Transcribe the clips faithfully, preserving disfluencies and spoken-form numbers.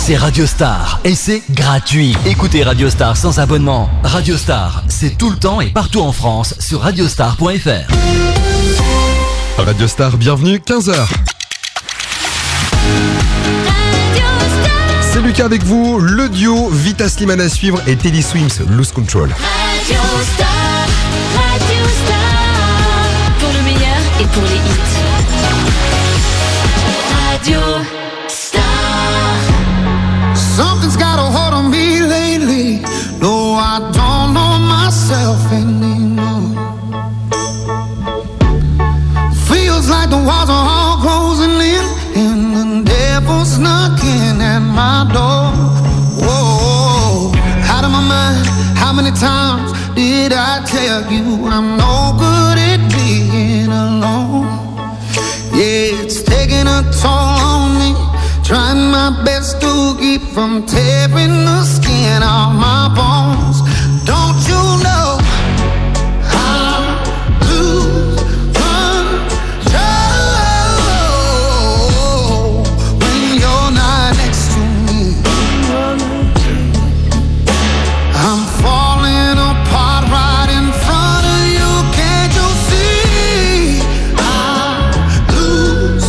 c'est Radio Star et c'est gratuit. Écoutez Radio Star sans abonnement. Radio Star, c'est tout le temps et partout en France sur radiostar point f r. Radio Star, bienvenue, quinze heures. C'est Lucas avec vous, le duo Vita Slimane à suivre et Teddy Swims, Lose Control. Radio Star, Radio Star, pour le meilleur et pour les hits. Radio Star. Something's got a hold on me lately. No, I don't know myself anymore. Feels like the walls are all closing in, and the devil's knocking at my door. Whoa, out of my mind. How many times did I tell you I'm no good at being alone? Yeah, it's taking a toll on me. Trying my best to keep from tearing the skin off my bones. Don't you know I lose control when you're not next to me? I'm falling apart right in front of you. Can't you see? I lose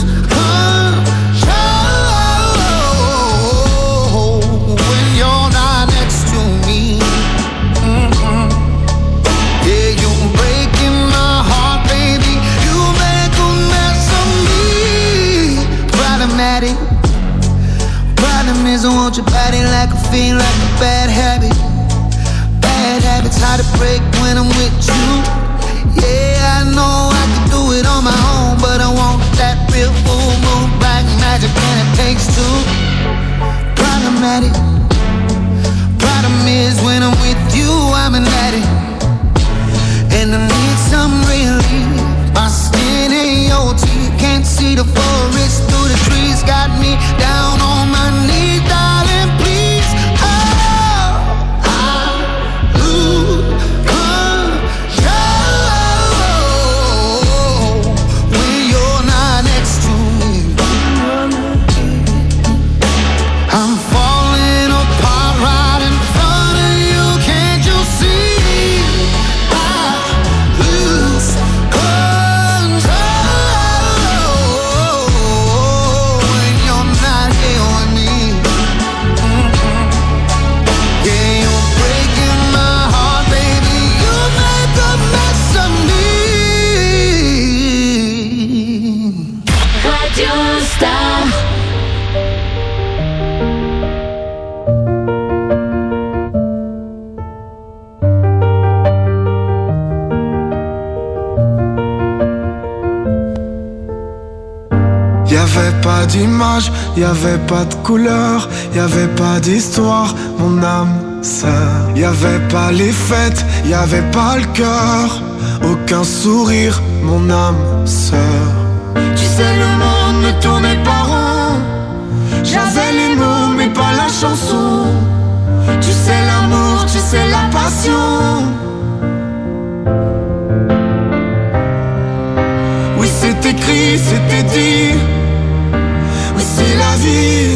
control when you're not next to me. Mm-mm. Yeah, you're breaking my heart, baby. You make a mess of me. Problematic. Problem is I want your body like a fiend, like a bad habit. Bad habits hard to break when I'm with you. Yeah, I know I can do it on my own, but I want that real full moon black magic, and it takes two. Problematic. Problem is when I'm with you, I'm an addict, and I need some relief. My skin ain't your teeth, can't see the forest through the trees. Got me down on my knees, darling, please. Oh, I lose control when you're not next to me. I'm falling apart right in front of you. Can't you see? I lose control when you're not here with me. Mm-mm. Yeah, you're breaking my heart, baby. You make a mess of me. Radio Star. Y'avait pas d'image, y'avait pas de couleur, y'avait pas d'histoire, mon âme sœur. Y'avait pas les fêtes, y'avait pas le cœur, aucun sourire, mon âme sœur. Tu sais, le monde ne tournait pas rond. J'avais les mots mais pas la chanson. Tu sais l'amour, tu sais la passion. Oui, c'est écrit, c'était dit. Oui, c'est la vie.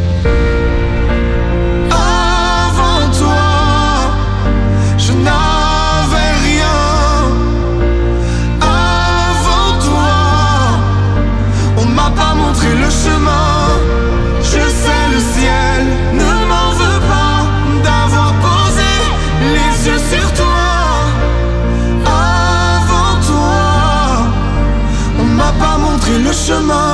Avant toi, je n'avais rien. Avant toi, on m'a pas montré le chemin. Je sais, le ciel ne m'en veut pas d'avoir posé les yeux sur toi. Avant toi, on m'a pas montré le chemin.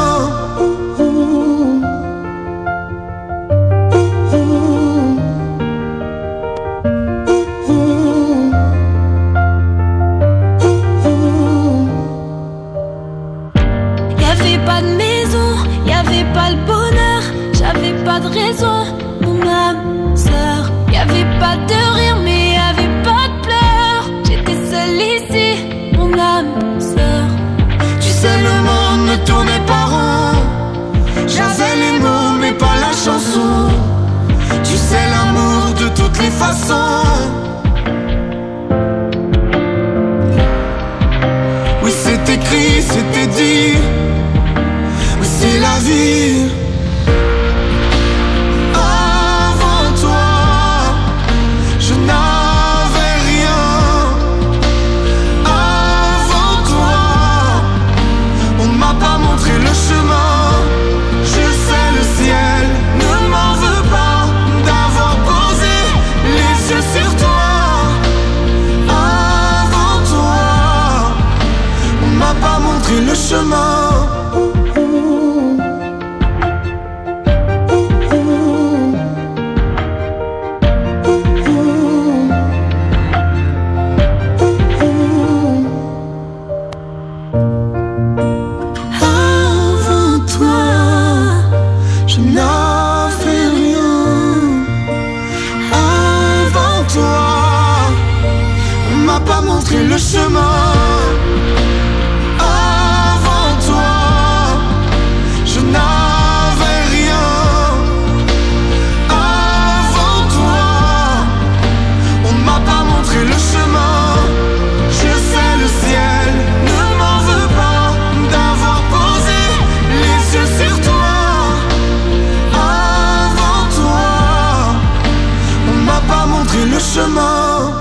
Y'avait pas de maison, y'avait pas le bonheur, j'avais pas de raison, mon âme sœur. Y'avait pas de rire, mais y'avait pas de pleurs. J'étais seule ici, mon âme sœur. Tu sais, le monde ne tournait pas rond. J'avais les mots mais pas la chanson. Tu sais, l'amour de toutes les façons. Oui, c'est écrit, c'était dit. Oui, c'est la vie. Oh, chemin. Le chemin avant toi, je n'avais rien. Avant toi, on ne m'a pas montré le chemin. Je sais le ciel ne m'en veut pas d'avoir posé les yeux sur toi. Avant toi, on ne m'a pas montré le chemin.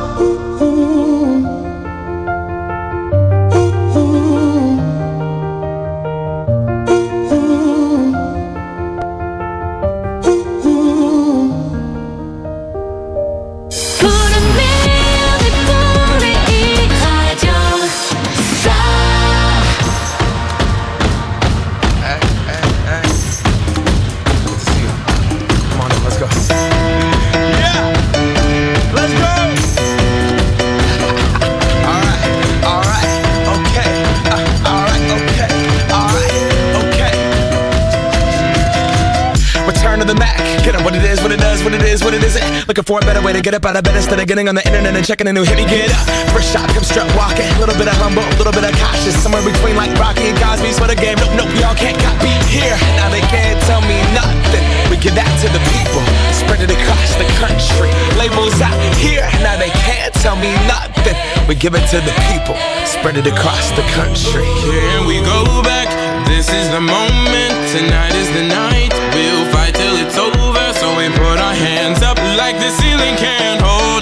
Looking for a better way to get up out of bed instead of getting on the internet and checking a new hit. Me get up, first shot, come strut walking. A little bit of humble, a little bit of cautious. Somewhere between like Rocky and Cosby's for the game. Nope, nope, y'all can't copy here. Now they can't tell me nothing. We give that to the people, spread it across the country. Labels out here. Now they can't tell me nothing. We give it to the people, spread it across the country. Here we go back. This is the moment. Tonight is the night. We'll fight till it's over. So we put our hands up like the ceiling can't hold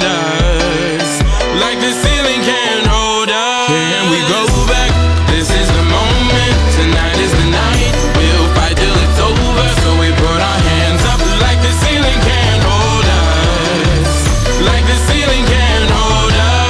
us. Like the ceiling can't hold us. Here we go back. This is the moment. Tonight is the night. We'll fight till it's over. So we put our hands up like the ceiling can't hold us. Like the ceiling can't hold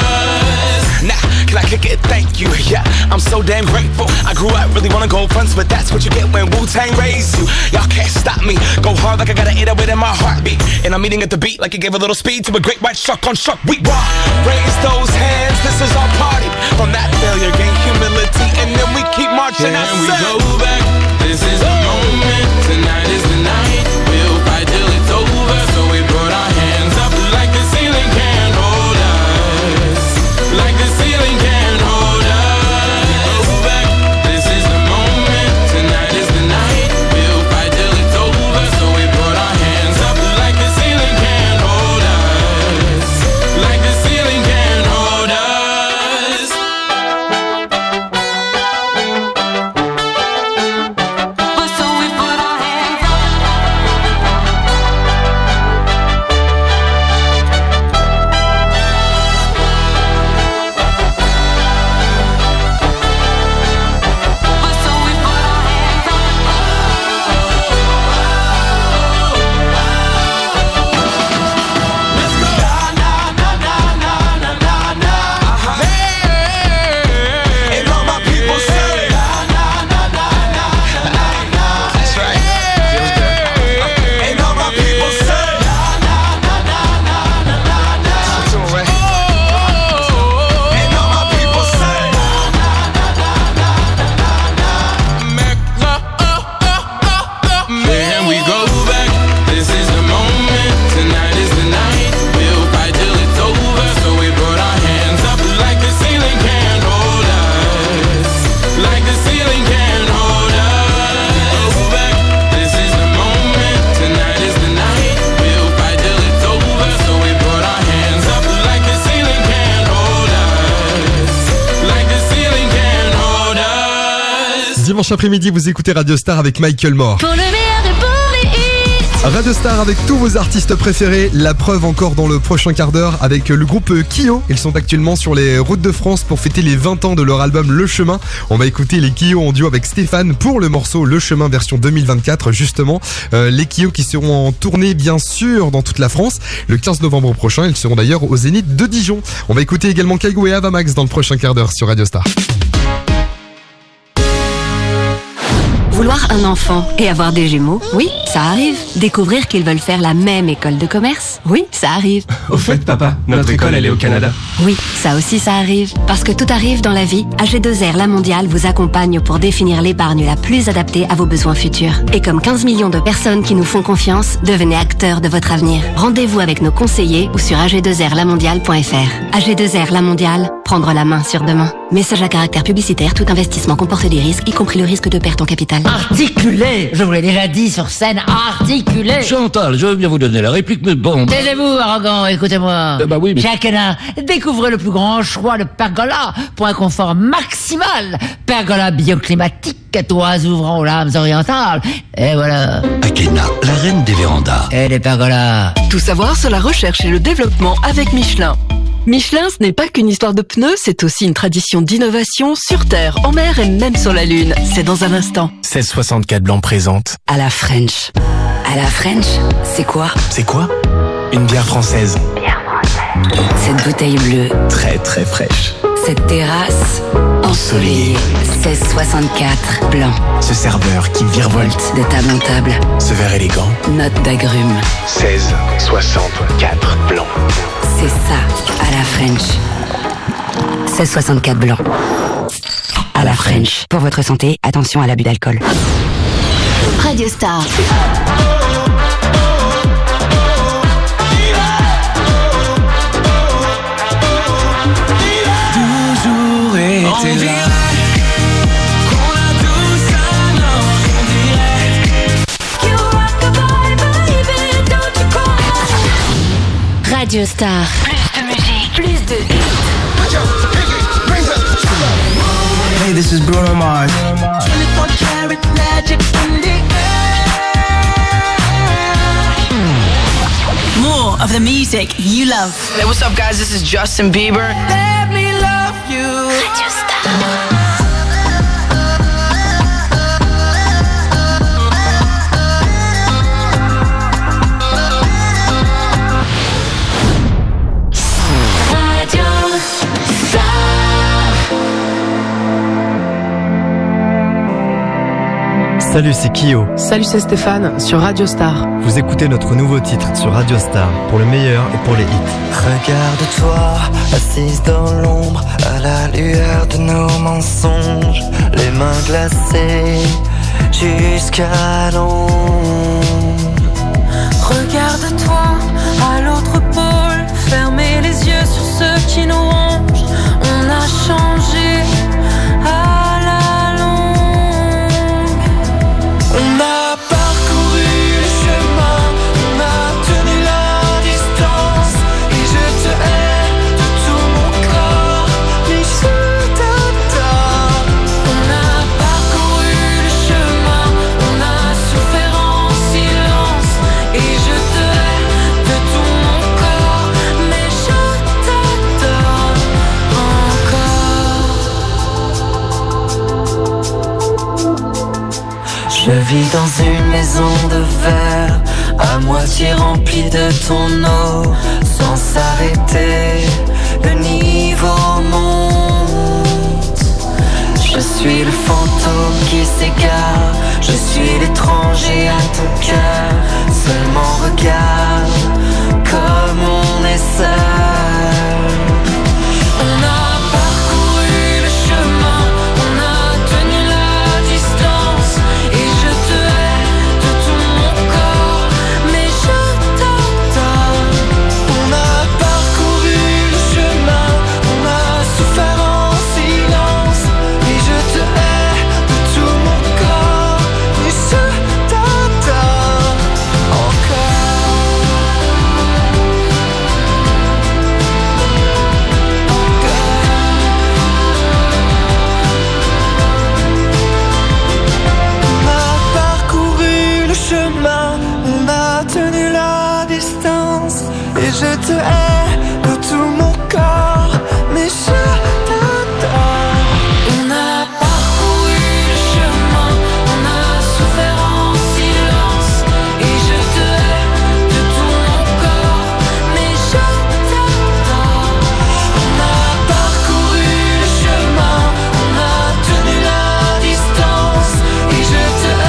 us. Now, can I kick it? Thank you. Yeah, I'm so damn grateful. I grew up really wanna go fronts, but that's what you get when Wu-Tang raised you. Y'all can't stop me. Go hard like I got an eight oh eight in my heartbeat. And I'm eating at the beat like it gave a little speed to a great white shark on shark. We rock. Raise those hands. This is our party. From that failure, gain humility, and then we keep marching. Can we go back? This is the moment. Tonight is the night. We'll fight till it's over. So we put our hands up like the ceiling can't hold us. Like the ceiling can't hold us. Go back. This is the moment. Tonight is the night. We'll fight till it's over. So we put our hands up like the ceiling can't hold us. Like the ceiling can't hold us. So we put our hands up. So we put our hands up. Let's go. Na na na na na na na. Hey, and all my people say na na na na na na na. That's right. Feels good. And all my people say na na na na na na na. And all my people say na na na na na na na. Can we go back? This is the moment. Tonight is the night. We'll fight till it's over. So we put our hands up like the ceiling can't hold us. Like the ceiling can't hold us. Go back. This is the moment. Tonight is the night. We'll fight till it's over. So we put our hands up like the ceiling can't hold us. Like the ceiling can't hold us. Dimanche après-midi, vous écoutez Radio Star avec Michael Moore. Pour le meilleur et pour les hits. Radio Star avec tous vos artistes préférés. La preuve encore dans le prochain quart d'heure avec le groupe Kyo. Ils sont actuellement sur les routes de France pour fêter les vingt ans de leur album Le Chemin. On va écouter les Kyo en duo avec Stéphane pour le morceau Le Chemin version deux mille vingt-quatre. Justement, euh, les Kyo qui seront en tournée bien sûr dans toute la France. Le quinze novembre prochain, ils seront d'ailleurs au Zénith de Dijon. On va écouter également Kaigo et Avamax dans le prochain quart d'heure sur Radio Star. Vouloir un enfant et avoir des jumeaux, oui, ça arrive. Découvrir qu'ils veulent faire la même école de commerce, oui, ça arrive. Au fait, papa, notre école, elle est au Canada. Oui, ça aussi, ça arrive. Parce que tout arrive dans la vie, A G deux R La Mondiale vous accompagne pour définir l'épargne la plus adaptée à vos besoins futurs. Et comme quinze millions de personnes qui nous font confiance, devenez acteurs de votre avenir. Rendez-vous avec nos conseillers ou sur a g deux r la mondiale point f r. A G deux R La Mondiale, prendre la main sur demain. Message à caractère publicitaire, tout investissement comporte des risques, y compris le risque de perte en capital. Articulé, je vous l'ai déjà dit sur scène, articulé. Chantal, je veux bien vous donner la réplique, mais bon... Taisez-vous, arrogant, écoutez-moi. Euh, bah oui, mais... Chacun, découvrez le plus grand choix de pergola pour un confort maximal. Pergola bioclimatique, toits ouvrant aux lames orientales. Et voilà. Akena, la reine des vérandas. Et des pergolas. Tout savoir sur la recherche et le développement avec Michelin. Michelin, ce n'est pas qu'une histoire de pneus, c'est aussi une tradition d'innovation sur Terre, en mer et même sur la Lune. C'est dans un instant. seize soixante-quatre Blanc présente. À la French. À la French, c'est quoi? C'est quoi? Une bière française. Bière française. Cette bouteille bleue. Très très fraîche. Cette terrasse ensoleillée. seize soixante-quatre Blanc. Ce serveur qui virevolte de table en table. Ce verre élégant. Note d'agrumes. seize soixante-quatre Blanc. C'est ça, à la French. seize soixante-quatre Blanc. À la French. Pour votre santé, attention à l'abus d'alcool. Radio Star. Toujours été là. Radio Star. Plus de musique, plus de hits. Hey, this is Bruno Mars. twenty-four karat magic in the air. More of the music you love. Hey, what's up, guys? This is Justin Bieber. Let me love you. Radio Star. Salut, c'est Kyo. Salut, c'est Stéphane sur Radio Star. Vous écoutez notre nouveau titre sur Radio Star pour le meilleur et pour les hits. Regarde-toi, assise dans l'ombre, à la lueur de nos mensonges, les mains glacées jusqu'à l'ombre. Regarde-toi à l'autre pôle, fermez les yeux sur ceux qui nous rongent. On a changé à la longue. On a parcouru le chemin, on a tenu la distance, et je te hais de tout mon corps, mais je t'adore. On a parcouru le chemin, on a souffert en silence, et je te hais de tout mon corps, mais je t'adore encore. Je vis dans une maison de verre, à moitié remplie de ton eau, sans s'arrêter, le niveau monte. Je suis le fantôme qui s'égare, je suis l'étranger à ton cœur. Seulement regarde comme on est seul. On a parcouru le chemin, on a tenu la distance, et je te hais de tout mon corps, mais je t'adore. On a parcouru le chemin, on a souffert en silence, et je te hais de tout mon corps, mais je t'adore encore. On a parcouru le chemin, on a tenu la distance, et je te hais de tout mon corps, mais je t'adore. On a parcouru le chemin, on a souffert en silence, et je te hais de tout mon corps, mais je t'adore. On a parcouru le chemin, on a tenu la distance, et je te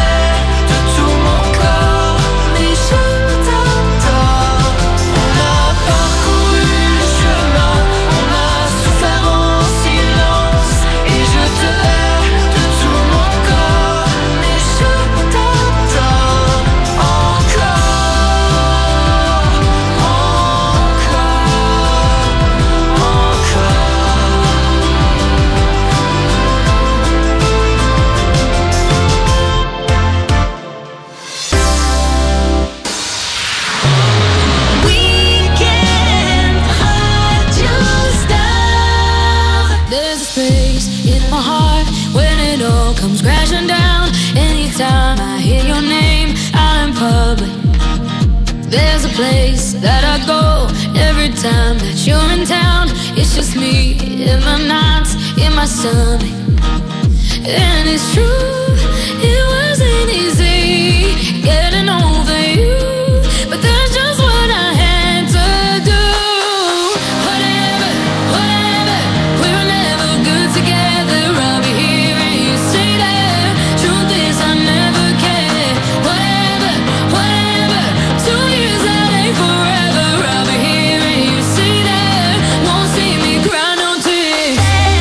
place that I go. Every time that you're in town, it's just me in my nights, in my stomach. And it's true, it wasn't easy getting over you, but that's just what I had to do. Whatever, whatever, we were never good together. I'll be here and you say that. Truth is I never cared. Whatever, whatever, two years that ain't forever. I'll be here and you say that. Won't see me cry no tears.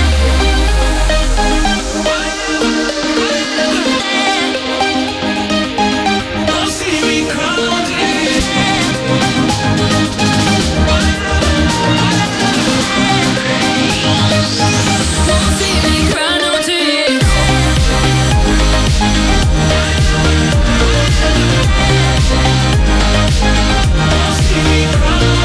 Won't see me cry no tears. Won't see me cry no tears. Won't see me cry no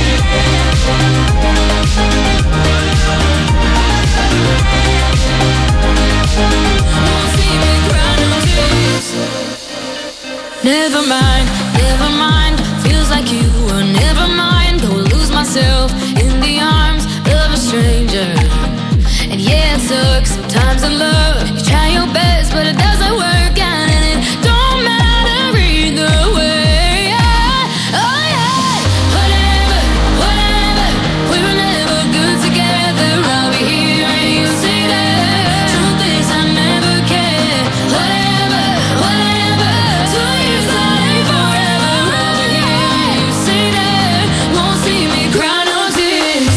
Won't see me cry no tears. Never mind, never mind. Feels like you were never mind. Go lose myself in the arms of a stranger. And yeah, it sucks sometimes in love. You try your best, but it doesn't work out, and it don't matter either way. Oh yeah, whatever, whatever. We were never good together. I'll be here and you say that. Truth is I never cared. Whatever, whatever. Two years that ain't forever. I'll be here and you say that. Won't see me cry no tears.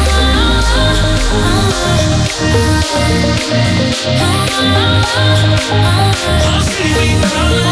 Won't see me cry no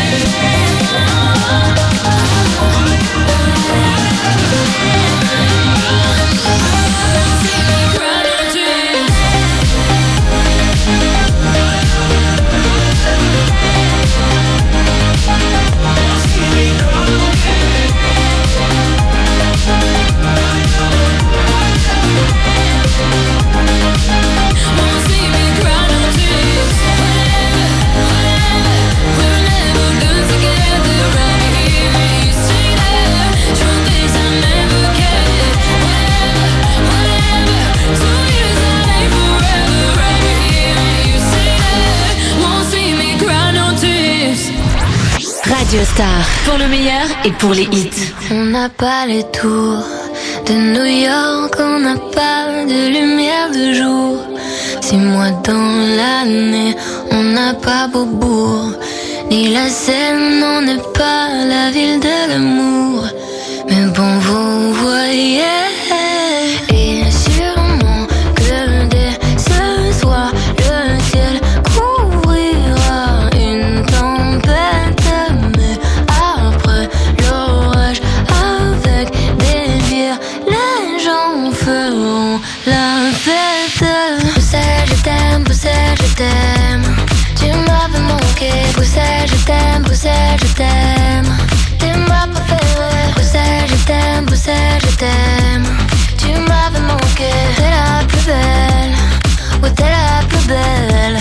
Radio Star, pour le meilleur et pour les hits. On n'a pas les tours de New York, on n'a pas de lumière de jour. Six mois dans l'année, on n'a pas Beaubourg, ni la Seine, on n'est pas la ville de l'amour. Mais bon, vous voyez, et sûrement que dès ce soir, le ciel couvrira une tempête. Mais après l'orage, avec des bières, les gens feront la fête. Bruxelles, je t'aime, Bruxelles, je t'aime. Tu m'avais manqué, Bruxelles, je t'aime, Bruxelles, je t'aime. T'es ma préférée, Bruxelles, je t'aime, Bruxelles, je t'aime. Tu m'avais manqué, t'es la plus belle, ouais t'es la plus belle.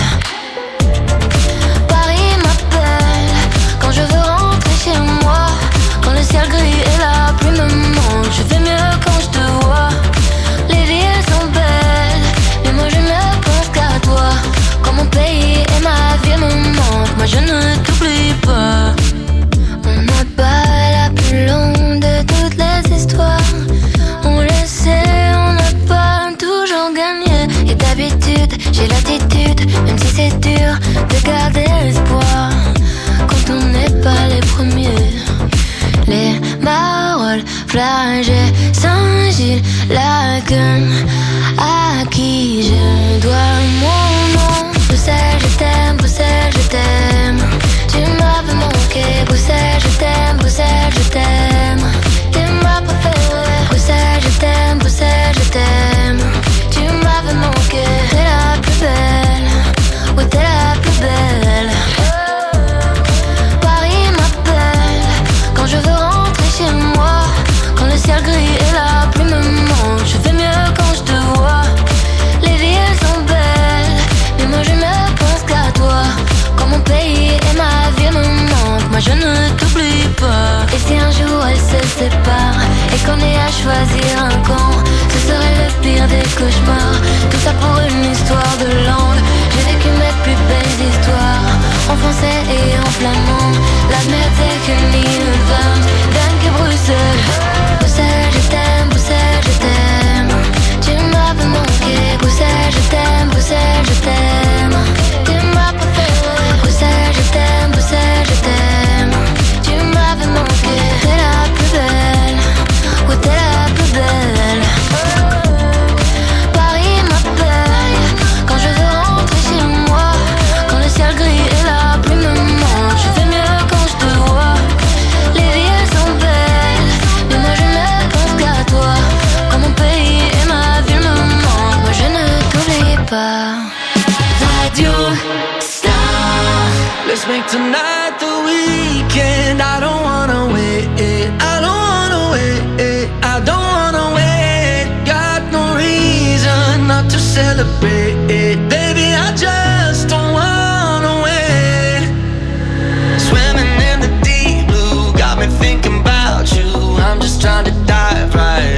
Paris m'appelle, quand je veux rentrer chez moi. Quand le ciel gris et la pluie me manquent, je fais mieux quand je te vois. Les villes sont belles, mais moi je ne pense qu'à toi. Quand mon pays et ma vie me manquent, moi je ne t'oublie pas. On n'a pas la plus longue de toutes les histoires. On le sait, on n'a pas toujours gagné. Et d'habitude, j'ai l'attitude, même si c'est dur, de garder espoir. Quand on n'est pas les premiers. Les Marolles, Flagey, Saint-Gilles, Laken, à qui je dois mon nom. Bruxelles, je t'aime, Bruxelles, je t'aime. Tu m'avais manqué, Bruxelles, je t'aime, Bruxelles, je t'aime. T'es ma préférée, Bruxelles, je t'aime, Bruxelles, je t'aime. Tu m'avais manqué, t'es la plus belle, ouais t'es la plus belle. Paris m'appelle, quand je veux rentrer chez moi. Quand le ciel gris et la pluie me manquent, je fais mieux quand je te vois. Les villes sont belles, mais moi je ne pense qu'à toi. Quand mon pays et ma vie me manquent, moi je ne t'oublie pas. Et si un jour elle se sépare et qu'on ait à choisir un camp, ce serait le pire des cauchemars. Tout ça pour une histoire de langue. J'ai vécu mes plus belles histoires en français et en flamand. La merde c'est que Niederland, Danke Bruxelles. Bruxelles je t'aime, Bruxelles je t'aime. Tu m'as pas manqué. Bruxelles je t'aime, Bruxelles je t'aime. Tu m'as pas fait. Bruxelles je t'aime, Bruxelles je t'aime. Tu m'avais manqué. T'es la plus belle, ouais t'es la plus belle. Paris m'appelle quand je veux rentrer chez moi. Quand le ciel gris et la pluie me manque, je fais mieux quand je te vois. Les villes sont belles, mais moi je ne pense qu'à toi. Quand mon pays et ma ville me manquent, moi je ne t'oublie pas. Radio Star. Let's make tonight the weekend. I don't wanna wait, I don't wanna wait, I don't wanna wait. Got no reason not to celebrate, baby, I just don't wanna wait. Swimming in the deep blue, got me thinking about you. I'm just trying to dive right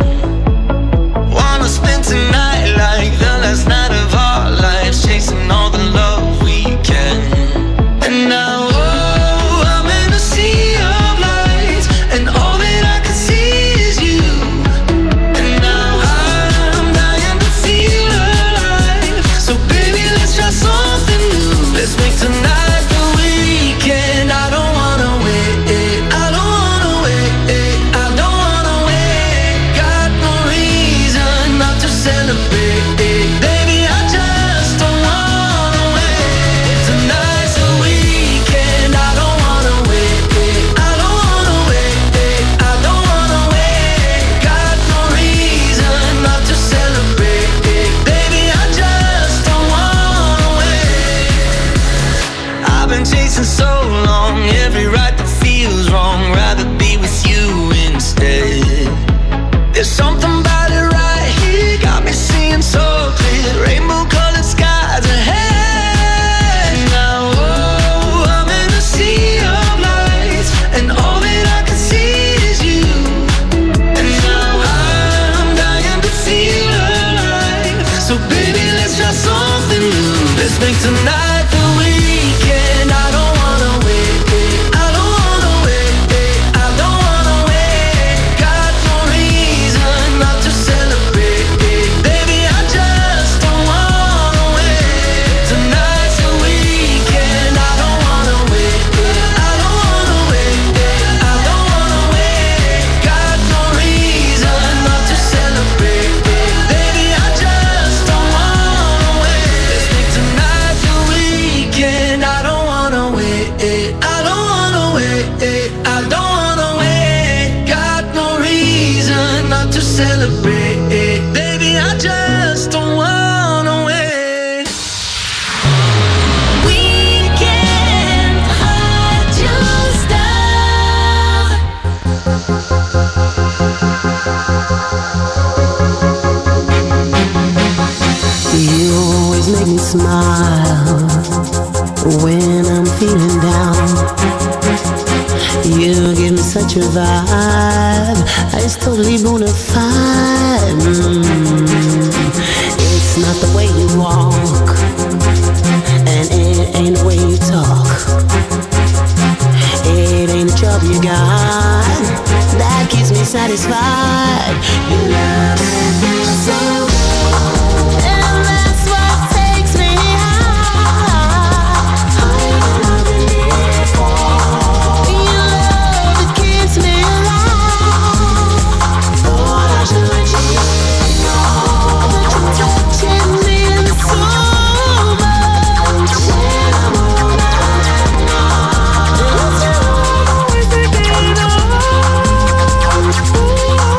in. Wanna spend tonight like the last night of our lives, chasing all the love we can. And now, oh, I'm in a sea of lights, and all that I can see is you. And now I'm dying to feel alive. So baby, let's try something new. Let's make tonight the weekend. I don't wanna wait, I don't wanna wait, I don't wanna wait. Got no reason not to celebrate, baby, I just don't wanna wait. Tonight's the weekend. I don't wanna wait, I don't wanna wait, I don't wanna wait. Got no reason not to celebrate, baby, I just don't wanna wait. I've been chasing so long, every right that feels wrong. Rather be with you instead. There's something about it right here, got me seeing so clear. Rainbow colored skies ahead. Now, oh, I'm in a sea of lights, and all that I can see is you. And now I'm dying to feel alive. So baby, let's try something new. Let's make tonight the weekend. I don't wanna wait, I don't wanna wait, I don't wanna wait. Got no reason not to celebrate, baby, I just don't wanna wait. Tonight's the weekend. I don't wanna wait, I don't wanna wait, I don't wanna wait. Got no reason not to celebrate, baby, I just don't wanna wait. Let's make tonight the weekend. I don't wanna wait, I don't wanna wait, I don't wanna wait. Got no reason not to celebrate, baby, I just don't wanna wait. Weekend Radio Star. You always make me smile when I'm feeling down. You give me such a vibe, it's totally bona fide. Mm. It's not the way you walk, and it ain't the way you talk. It ain't the job you got that keeps me satisfied. You love me so. And that's what takes me high. Higher than before. Your love, it keeps me alive. Thought I should let you know that you're touching me so much. When I'm all night long, it's you always thinking of. Ooh.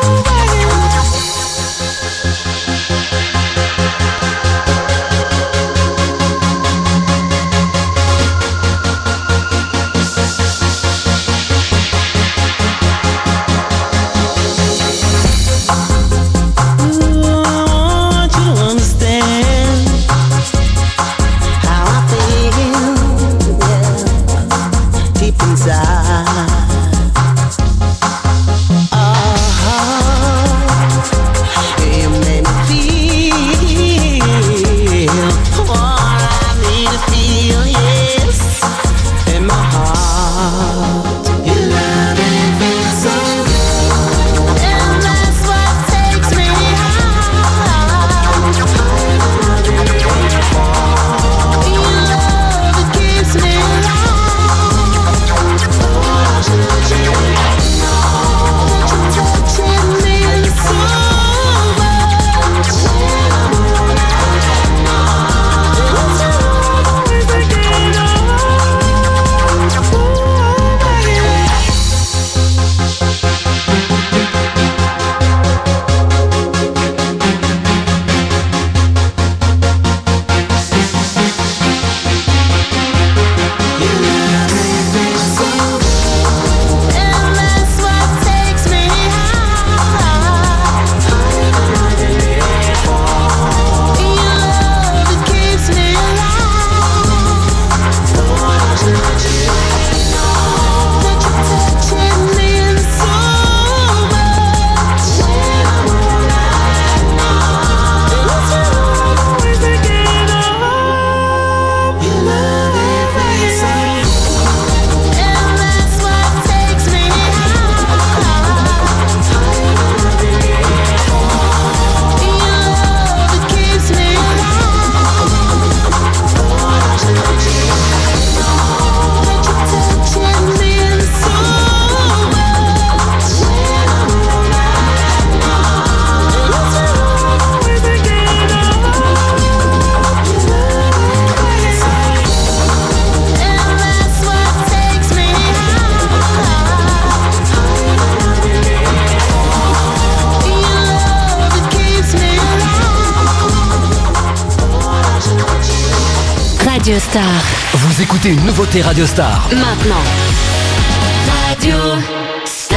Radio Star. Vous écoutez une nouveauté Radio Star. Maintenant. Radio Star.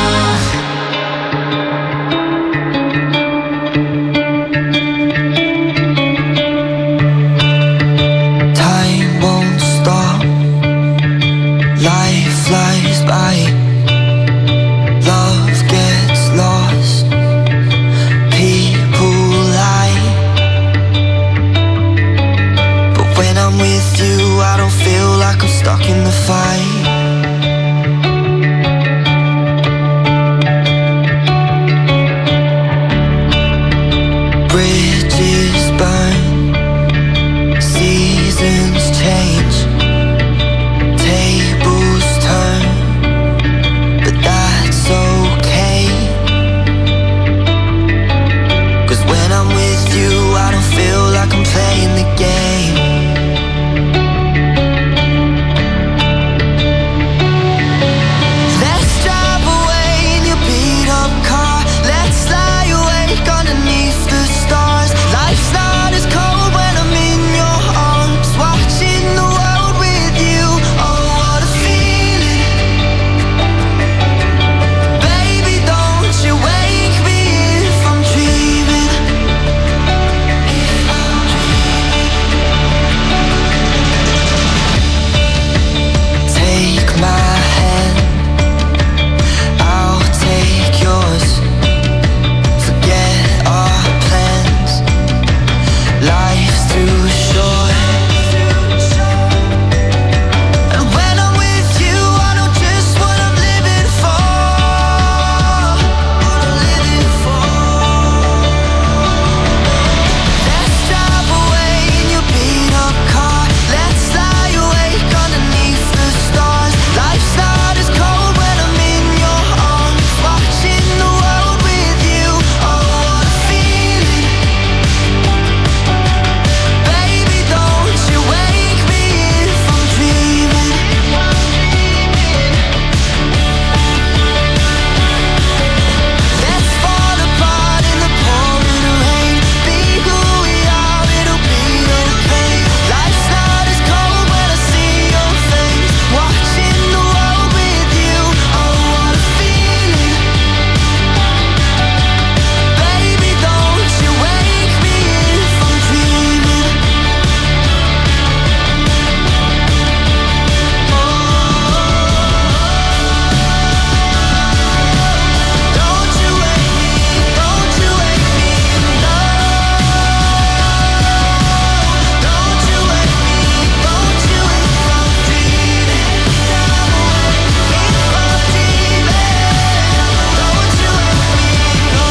Time won't stop. Life flies by. Love gets lost. People lie. But when I'm with you, I don't feel like I'm stuck in the fight. Bridges burn, seasons change, tables turn, but that's okay. 'Cause when I'm with you, I don't feel like I'm playing the game. Let's drive away in your beat up car. Let's lie awake underneath the stars. Life's not as cold when I'm in your arms, watching the world with you. Oh, what a feeling. Baby, don't you wake me if I'm dreaming. If I'm dreaming. Take my hand, I'll take yours. Forget our plans. Life's too short. And when I'm with you, I know just what I'm living for. What I'm living for. Let's drive away in your beat up car. Let's lie awake underneath the stars. Life's not as cold when I'm in your arms, watching the world with you. Oh, what a feeling. Baby, don't you wake me if I'm dreaming. Let's fall apart in the pouring rain. Be who we are, it'll be okay. Life's not as cold when I see your face, watching the world with you. Oh, what a feeling. Baby, don't you wake me if I'm dreaming. Don't you wake me, don't you wake me, no. Don't you wake me, don't you if I'm dreaming. If I'm dreaming, don't you wake me, no.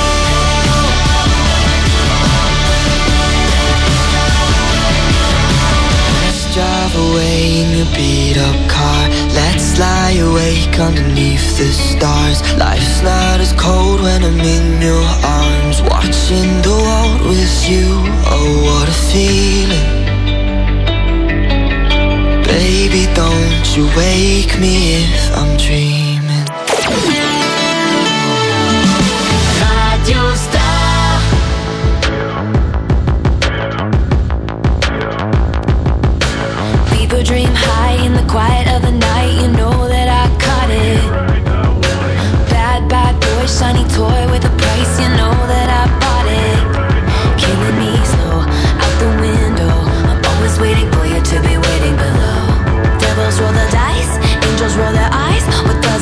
Let's drive away in your beat up car. Let's lie awake underneath the stars. Life's not as cold when I'm in your arms, watching the world with you. Oh, what a feeling. Baby, don't you wake me if I'm dreaming. Radio Star. People dream high in the quiet of the night. You know that I caught it. Bad, bad boy, shiny toy with a price. You know that I bought it. Killing me slow, out the window. I'm always waiting for you to be waiting below. Devils roll the dice, angels roll their eyes. What does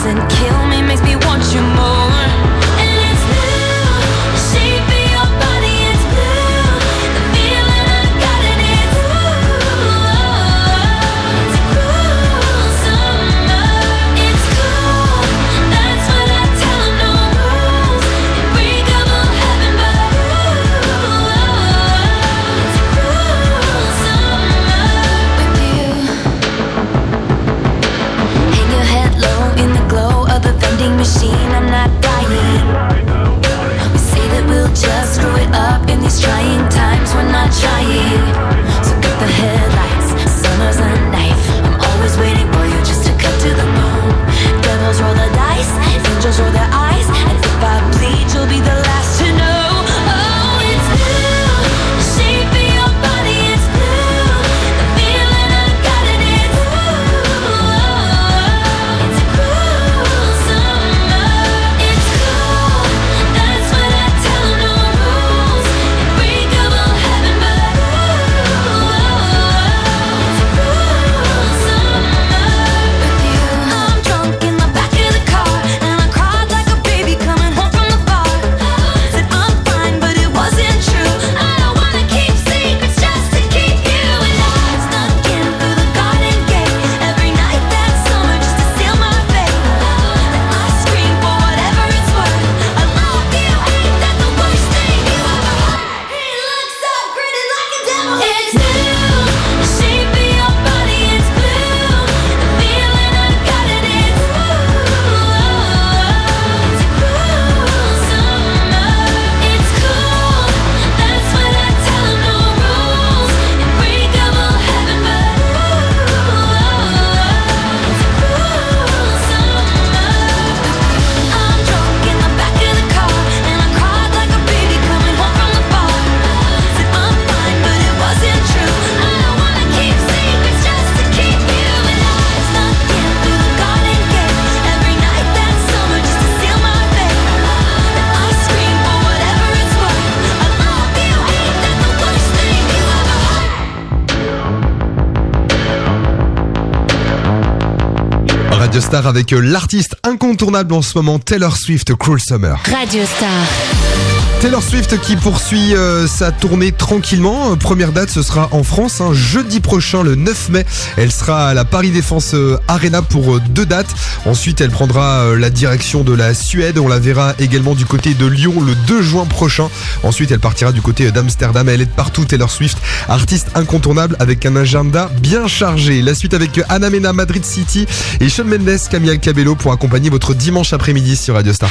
Radio Star avec l'artiste incontournable en ce moment, Taylor Swift, Cruel Summer. Radio Star. Taylor Swift qui poursuit euh, sa tournée tranquillement. Euh, première date, ce sera en France, hein, jeudi prochain, le neuf mai. Elle sera à la Paris Défense euh, Arena pour euh, deux dates. Ensuite, elle prendra euh, la direction de la Suède. On la verra également du côté de Lyon le deux juin prochain. Ensuite, elle partira du côté d'Amsterdam. Elle est de partout, Taylor Swift, artiste incontournable avec un agenda bien chargé. La suite avec Ana Mena, Madrid City et Shawn Mendes, Camila Cabello pour accompagner votre dimanche après-midi sur Radio Star.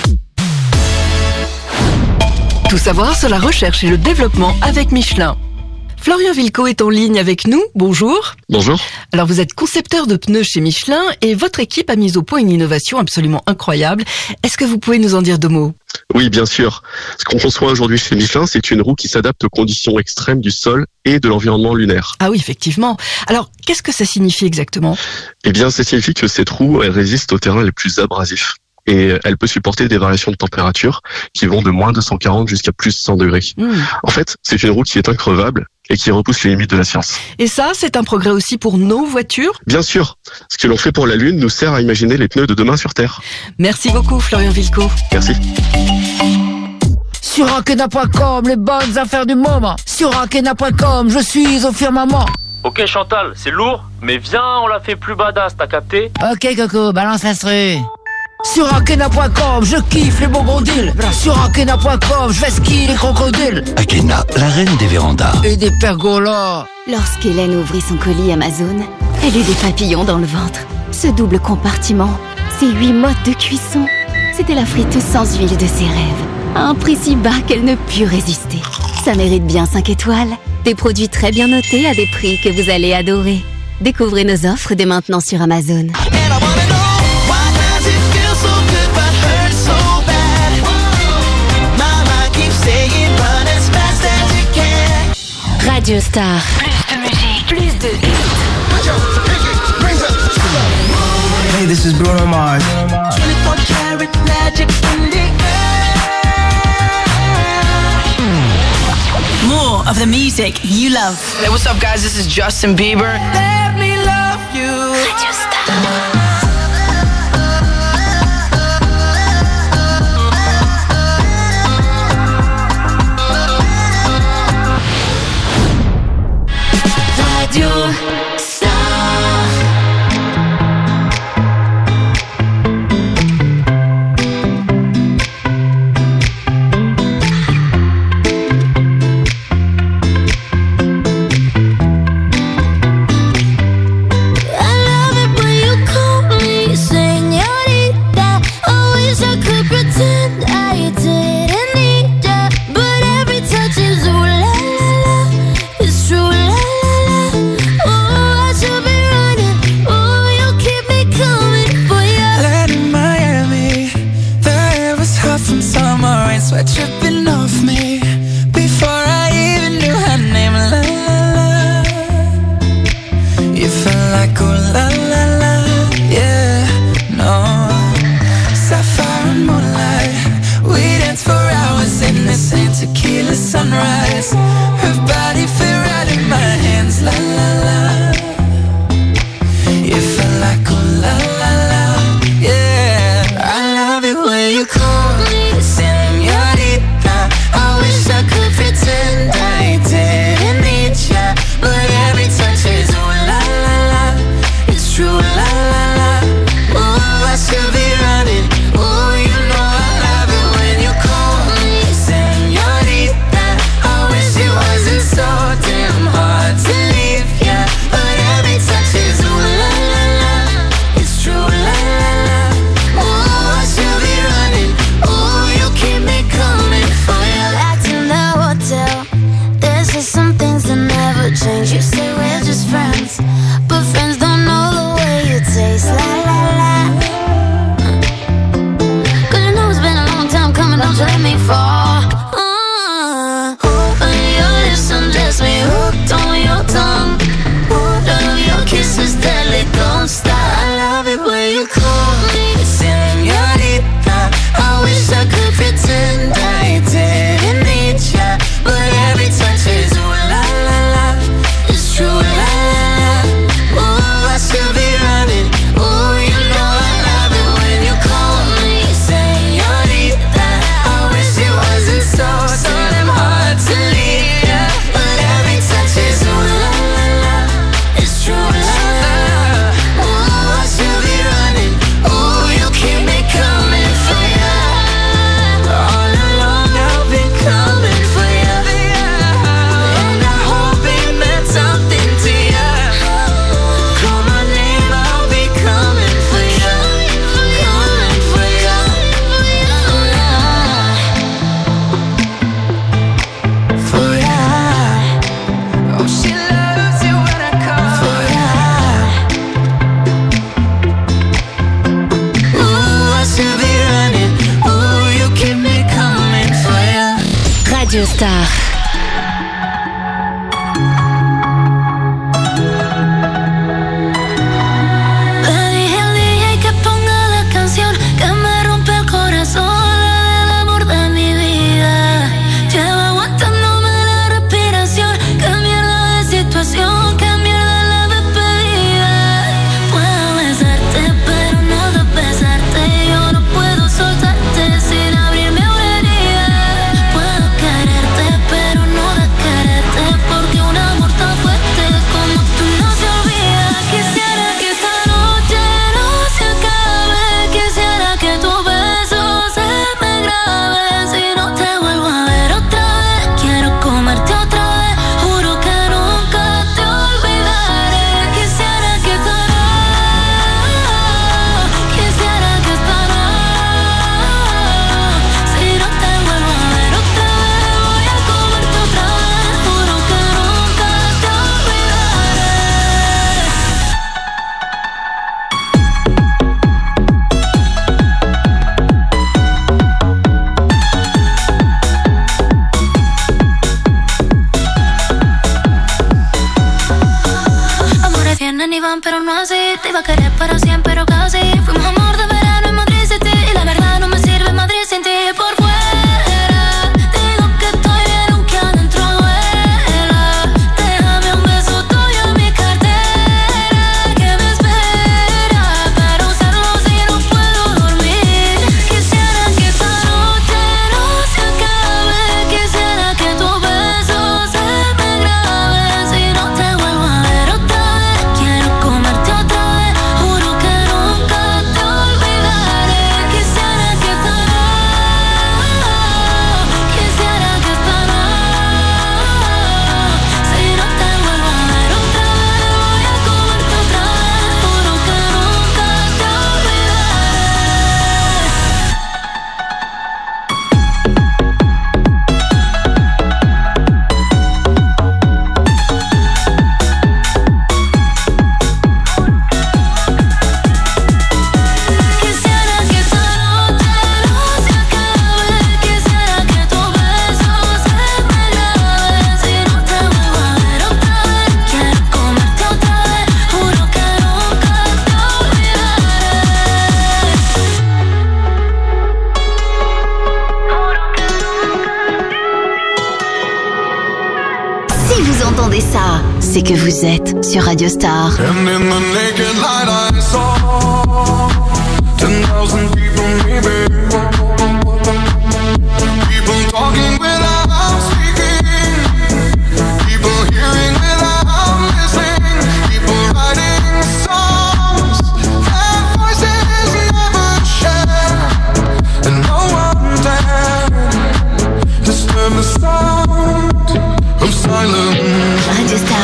Tout savoir sur la recherche et le développement avec Michelin. Florian Vilco est en ligne avec nous. Bonjour. Bonjour. Alors vous êtes concepteur de pneus chez Michelin et votre équipe a mis au point une innovation absolument incroyable. Est-ce que vous pouvez nous en dire deux mots ? Oui, bien sûr. Ce qu'on conçoit aujourd'hui chez Michelin, c'est une roue qui s'adapte aux conditions extrêmes du sol et de l'environnement lunaire. Ah oui, effectivement. Alors, qu'est-ce que ça signifie exactement ? Eh bien, ça signifie que cette roue, elle résiste aux terrains les plus abrasifs. Et elle peut supporter des variations de température qui vont de moins deux cent quarante jusqu'à plus cent degrés. Mmh. En fait, c'est une roue qui est increvable et qui repousse les limites de la science. Et ça, c'est un progrès aussi pour nos voitures ? Bien sûr. Ce que l'on fait pour la Lune nous sert à imaginer les pneus de demain sur Terre. Merci beaucoup, Florian Vilco. Merci. Sur Ankena point com, les bonnes affaires du moment. Sur Ankena point com, je suis au firmament. Ok Chantal, c'est lourd, mais viens, on la fait plus badass, t'as capté ? Ok Coco, balance l'instru. Sur Ankena point com, je kiffe les bons gros deals. Sur Ankena point com, je vais skier les crocodiles. Ankena, la reine des vérandas. Et des pergolas. Lorsqu'Hélène ouvrit son colis Amazon, elle eut des papillons dans le ventre. Ce double compartiment, ces huit modes de cuisson, c'était la friteuse sans huile de ses rêves. À un prix si bas qu'elle ne put résister. Ça mérite bien cinq étoiles. Des produits très bien notés à des prix que vous allez adorer. Découvrez nos offres dès maintenant sur Amazon. Radio Star. Plus de musique, plus de hits. Hey, this is Bruno Mars. twenty-four karat magic in the air. More of the music you love. Hey, what's up, guys? This is Justin Bieber. Let me love you. Radio Star. Radio Star. Radio Star. Pero no así, te iba a querer para siempre, pero casi. Fuimos amor de verano en Madrid City. Y la verdad no me sirve Madrid sin ti. Por fuera digo que estoy bien, aunque adentro duela. Déjame un beso tuyo en mi cartera, que me espera para usarlo si no puedo dormir. Quisiera que esta noche no se acabe. Quisiera que tu beso se me grabe. Si no te vuelvo a ver otra vez, quiero comerte otra vez, juro que nunca te olvidaré. Quisiera que esta noche, quisiera que esta noche, si no te vuelvo a ver otra vez, voy a comerte otra vez, juro que nunca te Quisiera que esta noche no se acabe. Quisiera que tu beso se me grabe. Si no te vuelvo a ver otra vez, quiero comerte otra vez, juro que nunca te Si vous entendez ça, c'est que vous êtes sur Radio Star. And in the naked light I saw ten thousand people maybe. People talking without speaking. People hearing without listening. People writing songs that voices never share. And no one dared disturb the sound of silence. Radio Star.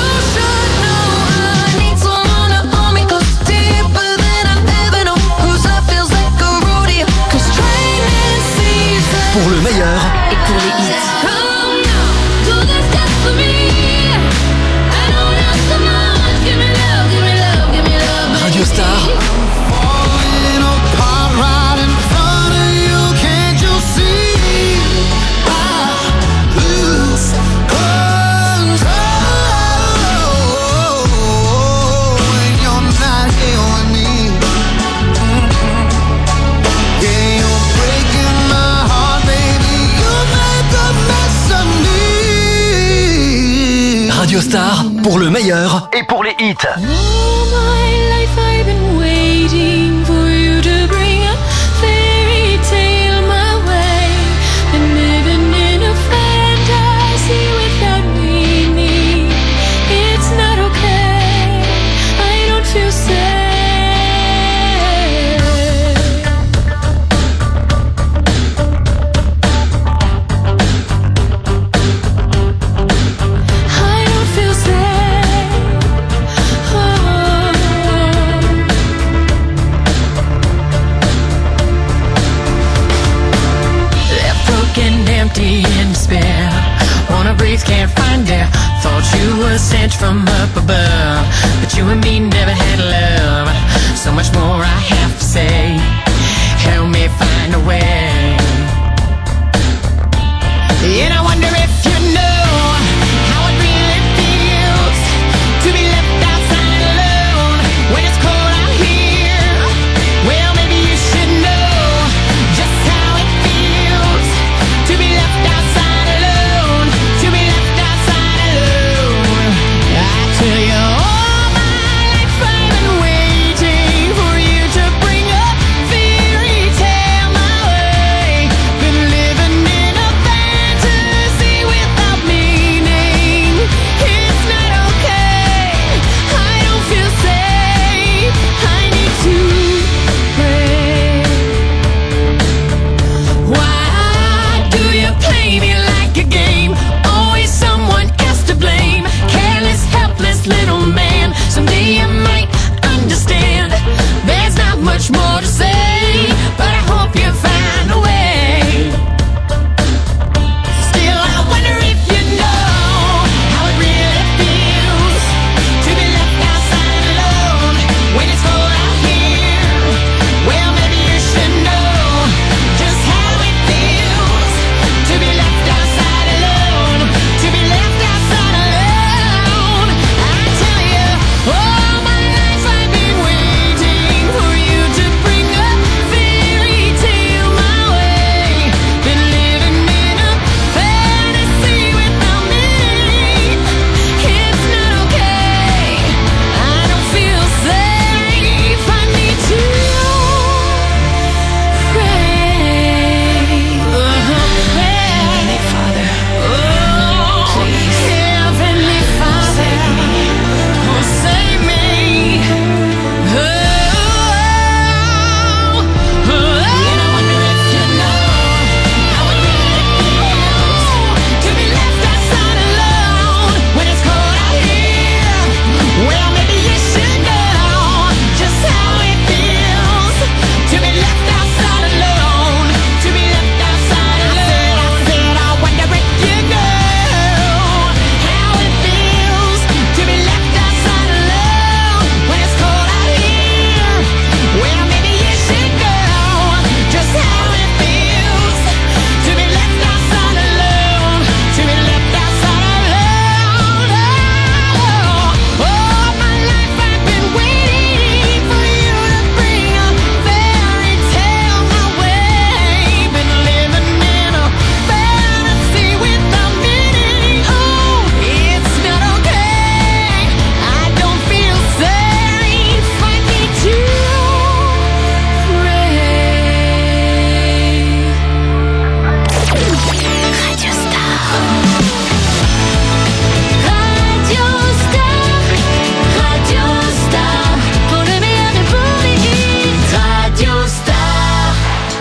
Pour le meilleur Et pour les hits. Radio Star. Falling apart right in front of you, can't you see? I lose control when you're not here with me. Yeah, you're breaking my heart, baby. You make a mess of me. Radio Star, pour le meilleur et pour les hits. All my life I've been waiting for you to bring a fairy tale my way. Been living in a fantasy without meaning. It's not okay, I don't feel safe. I don't feel safe. Oh. Left broken, empty, in despair. Wanna breathe, can't find air. Thought you were sent from up above, but you and me never had love. So much more I have to say. Help me find a way. You know much more to say, but I hope you find a way. Still, I wonder if you know how it really feels to be left outside alone when it's cold out here. Well, maybe you should know just how it feels to be left outside alone, to be left outside alone. I tell you, all my life I've been waiting for you to bring a fairy tale my way. Been living in a fantasy without meaning. It's not okay. I don't feel safe. I need to pray. Heavenly Father, oh, please, Heavenly Father, oh, save me. Oh, oh, and I wonder if you know how it really feels to be left outside alone when it's cold out here. Well, maybe you should know just how it feels to be left outside alone, to be left outside alone. I said, I wonder if you know how it feels to be left outside alone when it's cold out here. Well, maybe you should know just how it feels to be left outside alone, to be left outside alone. Oh, all my life I've been waiting for you to bring a fairy tale my way. Been living in a fantasy without meaning. Oh, it's not okay. I don't feel safe. I need to pray. Radio Star. Radio Star. Radio Star. Pour le meilleur et pour les hits. Radio Star.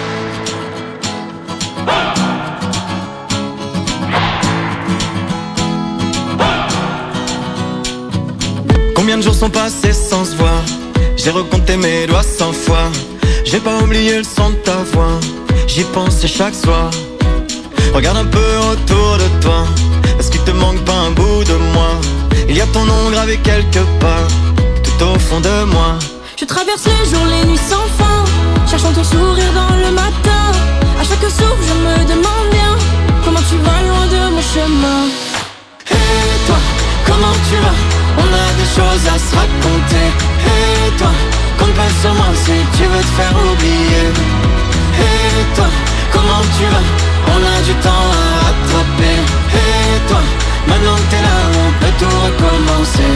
Combien de jours sont passés sans se voir? J'ai recompté mes doigts cent fois. J'ai pas oublié le son de ta voix. J'y pensais chaque soir. Regarde un peu autour de toi. Est-ce qu'il te manque pas un bout de moi? Il y a ton nom gravé quelque part, tout au fond de moi. Je traverse les jours, les nuits sans fin, cherchant ton sourire dans le matin. À chaque souffle, je me demande bien comment tu vas loin de mon chemin. Et toi, comment tu vas? On a des choses à se raconter. Et toi, compte pas sur moi si tu veux te faire oublier. Et toi, comment tu vas? On a du temps à rattraper. Et toi, maintenant que t'es là, on peut tout recommencer.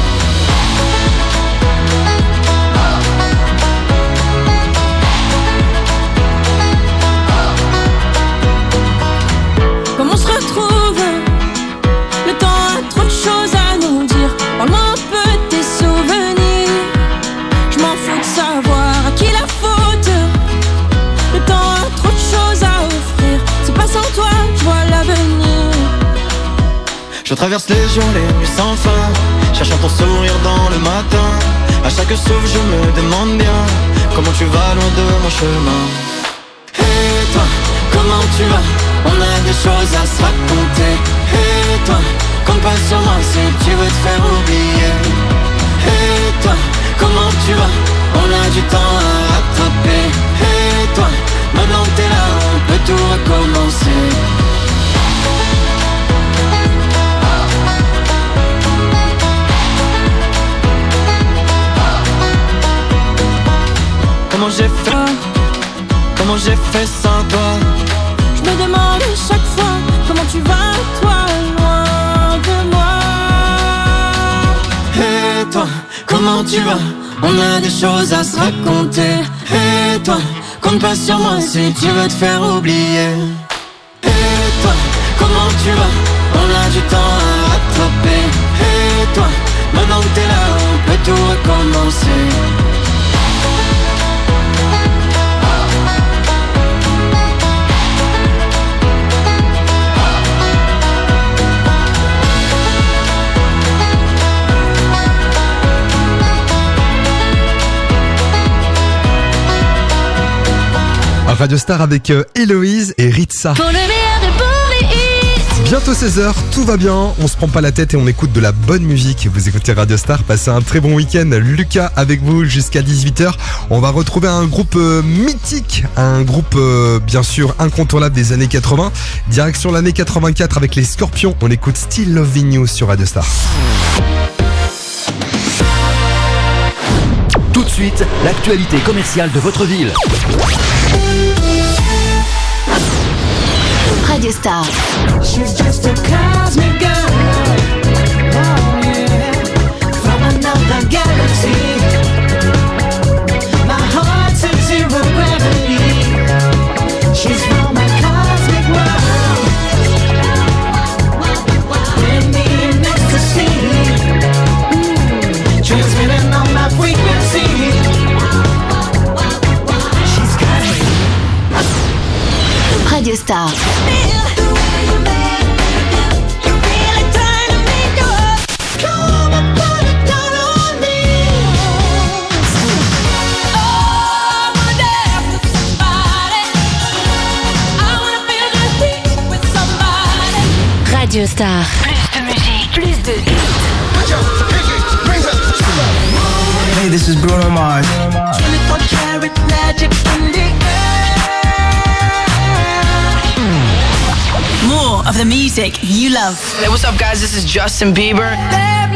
Comme on se retrouve, le temps a trop de choses à nous dire. Parle-moi un peu de tes souvenirs. Je m'en fous de savoir à qui la faute. Le temps a trop de choses à offrir. C'est pas sans toi, je vois l'avenir. Je traverse les jours, les nuits sans fin, cherchant ton sourire dans le matin. À chaque souffle je me demande bien comment tu vas loin de mon chemin. Et toi, comment tu vas? On a des choses à se raconter. Et toi, compte pas sur moi si tu veux te faire oublier. Et toi, comment tu vas? On a du temps à rattraper. Et toi, maintenant que t'es là, on peut tout recommencer. Comment j'ai fait? Comment j'ai fait sans toi? Je me demande chaque fois comment tu vas, toi, loin de moi. Et toi, comment tu vas? On a des choses à se raconter. Et toi, compte pas sur moi si tu veux te faire oublier. Et toi, comment tu vas? On a du temps à rattraper. Et toi, maintenant que t'es là, on peut tout recommencer. Radio Star avec euh, Héloïse et Ritza. Pour le meilleur et pour les hits. Bientôt seize heures, tout va bien, on se prend pas la tête et on écoute de la bonne musique. Vous écoutez Radio Star, passez un très bon week-end. Lucas avec vous jusqu'à dix-huit heures. On va retrouver un groupe euh, mythique, un groupe euh, bien sûr incontournable des années quatre-vingts. Direction l'année quatre-vingt-quatre avec les Scorpions. On écoute Still Loving You sur Radio Star. Tout de suite, l'actualité commerciale de votre ville. Radio Star. She's just a cosmic girl, oh yeah, from another galaxy. My heart's in zero gravity. She's from a cosmic world, with me in ecstasy, mm, transmitting on my frequency. She's cosmic. Radio Star. Radio Star. Plus de musique, plus de hits. Hey, this is Bruno Mars. twenty-four karat magic in the air. More of the music you love. Hey, what's up, guys? This is Justin Bieber. There